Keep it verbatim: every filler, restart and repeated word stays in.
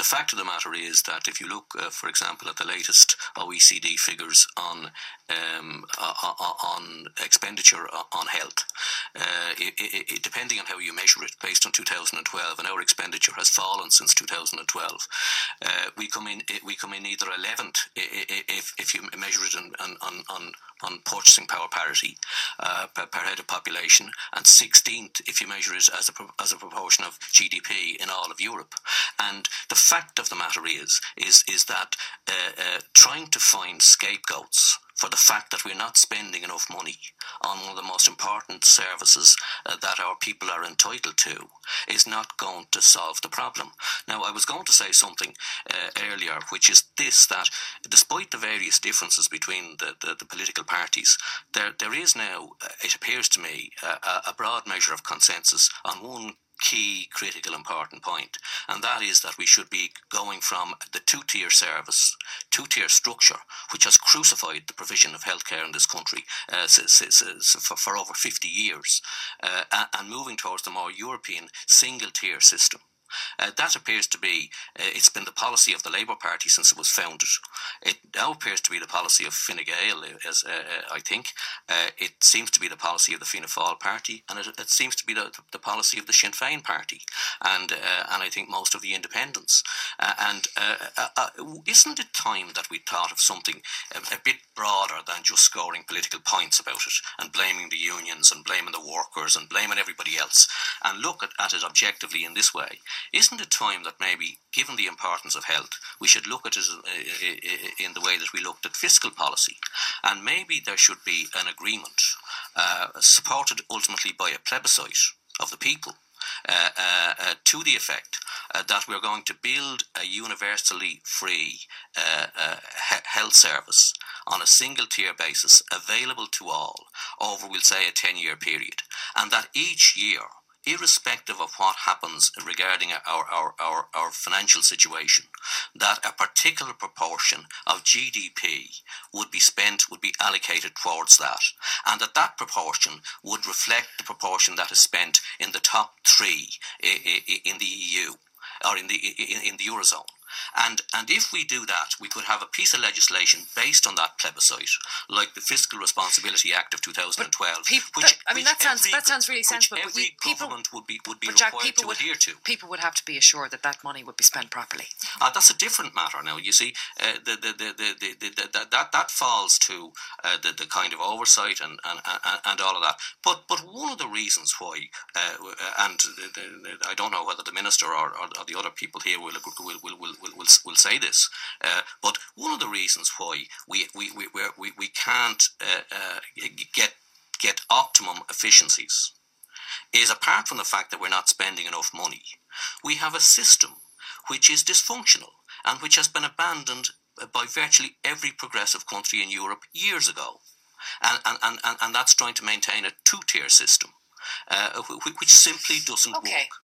the fact of the matter is that if you look, uh, for example, at the latest O E C D figures on um, uh, on expenditure on health, uh, it, it, it, depending on how you measure it, based on two thousand twelve, and our expenditure has fallen since two thousand twelve. Uh, we come in, we come in either eleventh if if you measure it on on on, on purchasing power parity uh, per, per head of population, and sixteenth if you measure it as a as a proportion of G D P in all of Europe. And the fact of the matter is is is that uh, uh, trying to find scapegoats for the fact that we're not spending enough money on one of the most important services uh, that our people are entitled to is not going to solve the problem. Now, I was going to say something uh, earlier, which is this, that despite the various differences between the, the, the political parties, there there is now, uh, it appears to me, uh, a broad measure of consensus on one key, critical, important point, and that is that we should be going from the two-tier service, two-tier structure, which has crucified the provision of healthcare in this country uh, for, for over fifty years, uh, and moving towards the more European single-tier system. Uh, that appears to be, uh, it's been the policy of the Labour Party since it was founded. It now appears to be the policy of Fine Gael, as, uh, I think. Uh, it seems to be the policy of the Fianna Fáil Party, and it, it seems to be the, the policy of the Sinn Féin Party, and uh, and I think most of the independents. Uh, and uh, uh, uh, isn't it time that we thought of something a, a bit broader than just scoring political points about it, and blaming the unions, and blaming the workers, and blaming everybody else, and look at, at it objectively in this way? Isn't it time that maybe, given the importance of health, we should look at it in the way that we looked at fiscal policy? And maybe there should be an agreement, uh, supported ultimately by a plebiscite of the people, uh, uh, uh, to the effect uh, that we're going to build a universally free uh, uh, health service on a single tier basis, available to all, over, we'll say, a ten-year period. And that each year, irrespective of what happens regarding our, our, our, our financial situation, that a particular proportion of G D P would be spent, would be allocated towards that, and that that proportion would reflect the proportion that is spent in the top three in the E U, or in the, in the Eurozone. And and if we do that, we could have a piece of legislation based on that plebiscite, like the Fiscal Responsibility Act of two thousand twelve. People, which, I mean, which that sounds every, that sounds really sensible. Which every but people, government would be would be Jack, required to would, adhere to. People would have to be assured that that money would be spent properly. Uh, that's a different matter. Now, you see, uh, the, the, the, the, the, the, the, that that falls to uh, the the kind of oversight and and, and, and all of that. But but one of the reasons why, uh, and the, the, I don't know whether the minister or, or, or the other people here will will will will will, will, will say this, uh, but one of the reasons why we we we we, we can't uh, uh, get get optimum efficiencies is, apart from the fact that we're not spending enough money, we have a system which is dysfunctional and which has been abandoned by virtually every progressive country in Europe years ago, and and and, and that's trying to maintain a two-tier system, uh, which simply doesn't okay. work.